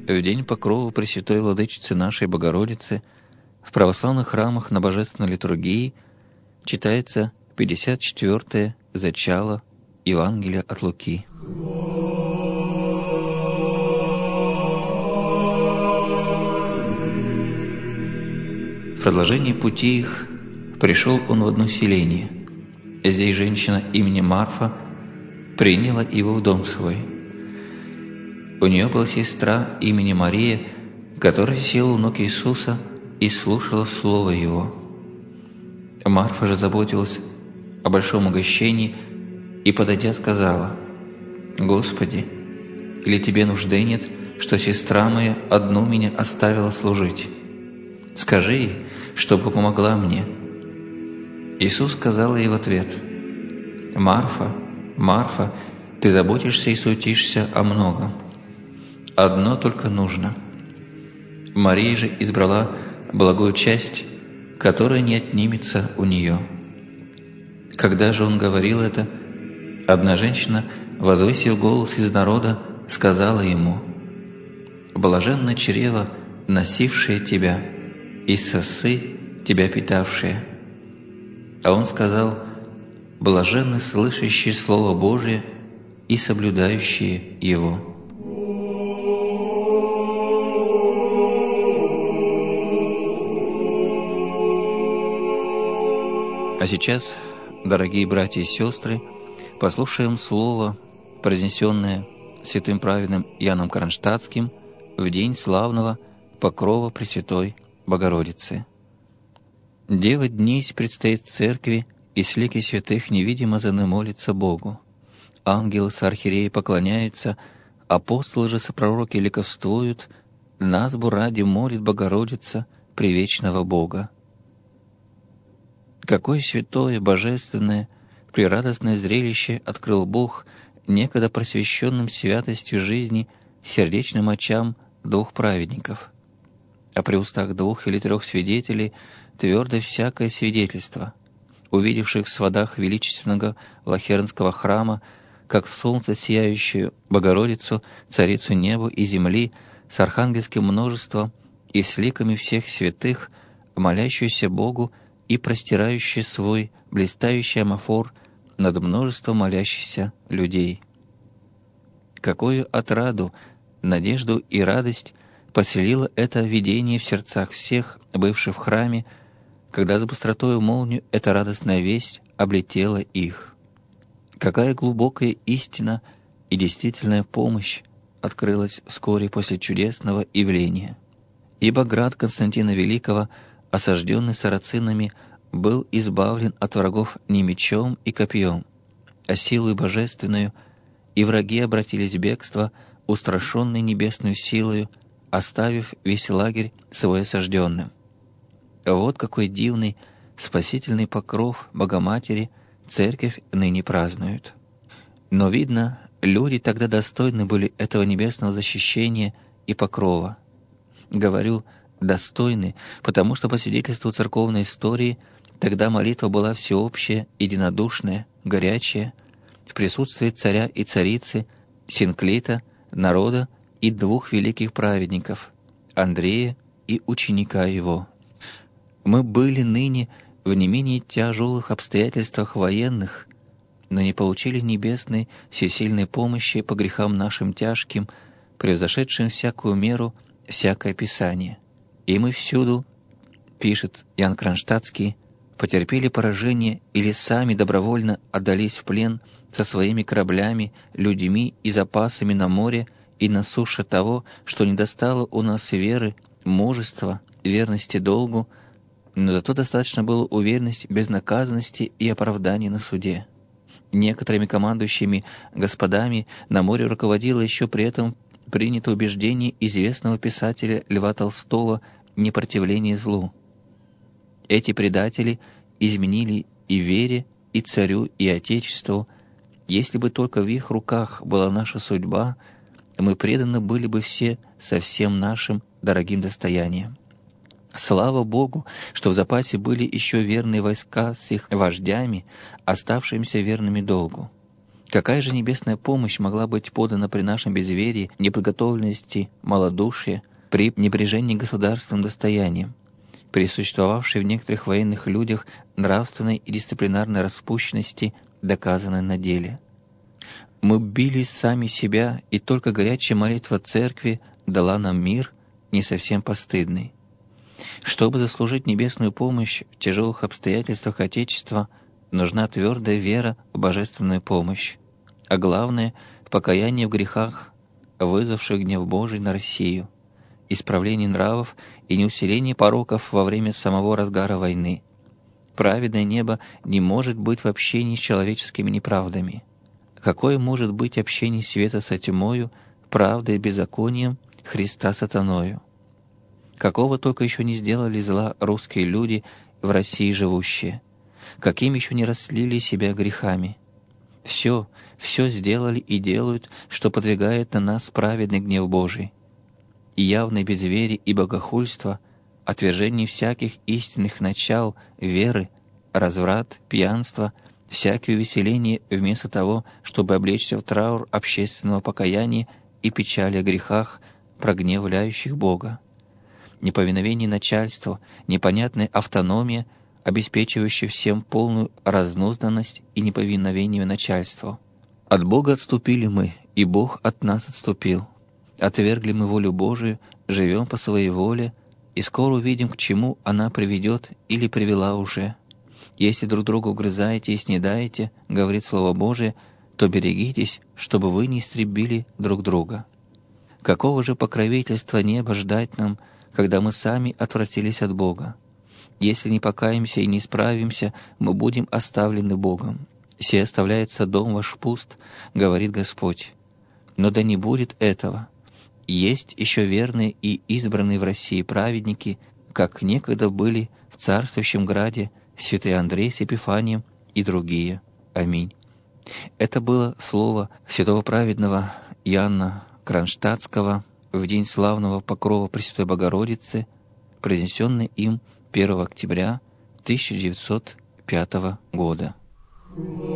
В день покрова Пресвятой Владычицы нашей Богородицы в православных храмах на Божественной литургии читается 54-е зачало Евангелия от Луки. В продолжении пути их пришел он в одно селение. Здесь женщина именем Марфа приняла его в дом свой. У нее была сестра именем Мария, которая села у ног Иисуса и слушала слово Его. Марфа же заботилась о большом угощении и, подойдя, сказала: «Господи, или Тебе нужды нет, что сестра моя одну меня оставила служить? Скажи ей, чтобы помогла мне». Иисус сказал ей в ответ: «Марфа, Марфа, ты заботишься и суетишься о многом. Одно только нужно. Мария же избрала благую часть, которая не отнимется у нее». Когда же он говорил это, одна женщина, возвысив голос из народа, сказала ему: «Блаженно чрево, носившее тебя, и сосы, тебя питавшие». А он сказал: «Блаженны слышащие Слово Божие и соблюдающие его». А сейчас, дорогие братья и сестры, послушаем слово, произнесенное святым праведным Иоанном Кронштадтским в день славного покрова Пресвятой Богородицы. 9 дней предстоит церкви, и с лики святых невидимо заны молится Богу. Ангелы с архиереи поклоняются, апостолы же со пророки ликовствуют, назбу ради молит Богородица привечного Бога. Какое святое, божественное, прерадостное зрелище открыл Бог некогда просвещенным святостью жизни сердечным очам 2 праведников, а при устах 2 или 3 свидетелей твердо всякое свидетельство, увидевших в сводах величественного Лахернского храма, как солнце сияющую Богородицу, царицу неба и земли, с архангельским множеством и с ликами всех святых, молящуюся Богу и простирающий свой блистающий амафор над множеством молящихся людей. Какую отраду, надежду и радость поселило это видение в сердцах всех, бывших в храме, когда с быстротою молнию эта радостная весть облетела их. Какая глубокая истина и действительная помощь открылась вскоре после чудесного явления. Ибо град Константина Великого, осажденный сарацинами, был избавлен от врагов не мечом и копьем, а силой божественную, и враги обратились в бегство, устрашенные небесную силою, оставив весь лагерь свой осажденным. Вот какой дивный спасительный покров Богоматери Церковь ныне празднует. Но, видно, люди тогда достойны были этого небесного защищения и покрова. Говорю «достойны», потому что по свидетельству церковной истории тогда молитва была всеобщая, единодушная, горячая, в присутствии царя и царицы, синклита, народа и 2 великих праведников — Андрея и ученика его. Мы были ныне в не менее тяжелых обстоятельствах военных, но не получили небесной всесильной помощи по грехам нашим тяжким, превзошедшим всякую меру, всякое писание. И мы всюду, пишет Иоанн Кронштадтский, потерпели поражение или сами добровольно отдались в плен со своими кораблями, людьми и запасами на море и на суше того, что не достало у нас веры, мужества, верности долгу, но зато достаточно было уверенности безнаказанности и оправдания на суде. Некоторыми командующими господами на море руководило еще при этом принято убеждение известного писателя Льва Толстого «Непротивление злу». Эти предатели изменили и вере, и царю, и отечеству. Если бы только в их руках была наша судьба, мы преданы были бы все со всем нашим дорогим достоянием. Слава Богу, что в запасе были еще верные войска с их вождями, оставшимися верными долгу. Какая же небесная помощь могла быть подана при нашем безверии, неподготовленности, малодушии, при небрежении государственным достоянием, при существовавшей в некоторых военных людях нравственной и дисциплинарной распущенности, доказанной на деле? Мы били сами себя, и только горячая молитва Церкви дала нам мир, не совсем постыдный. Чтобы заслужить небесную помощь в тяжелых обстоятельствах Отечества, нужна твердая вера в божественную помощь, а главное — покаяние в грехах, вызвавших гнев Божий на Россию, исправление нравов и неусиление пороков во время самого разгара войны. Праведное небо не может быть в общении с человеческими неправдами. Какое может быть общение света со тьмою, правдой и беззаконием, Христа сатаною? Какого только еще не сделали зла русские люди, в России живущие, каким еще не расслили себя грехами. Все сделали и делают, что подвигает на нас праведный гнев Божий. И явное безверие и богохульство, отвержение всяких истинных начал, веры, разврат, пьянство, всякое увеселение вместо того, чтобы облечься в траур общественного покаяния и печали о грехах, прогневляющих Бога. Неповиновение начальству, непонятная автономия, обеспечивающая всем полную разнузданность и неповиновение начальству. От Бога отступили мы, и Бог от нас отступил. Отвергли мы волю Божию, живем по своей воле, и скоро увидим, к чему она приведет или привела уже. Если друг друга угрызаете и снедаете, говорит Слово Божие, то берегитесь, чтобы вы не истребили друг друга. Какого же покровительства неба ждать нам, когда мы сами отвратились от Бога? Если не покаемся и не исправимся, мы будем оставлены Богом. «Се оставляется дом ваш пуст», — говорит Господь. Но да не будет этого. Есть еще верные и избранные в России праведники, как некогда были в царствующем граде святый Андрей с Епифанием и другие. Аминь. Это было слово святого праведного Иоанна Кронштадтского в день славного покрова Пресвятой Богородицы, произнесенное им 1 октября 1905 года.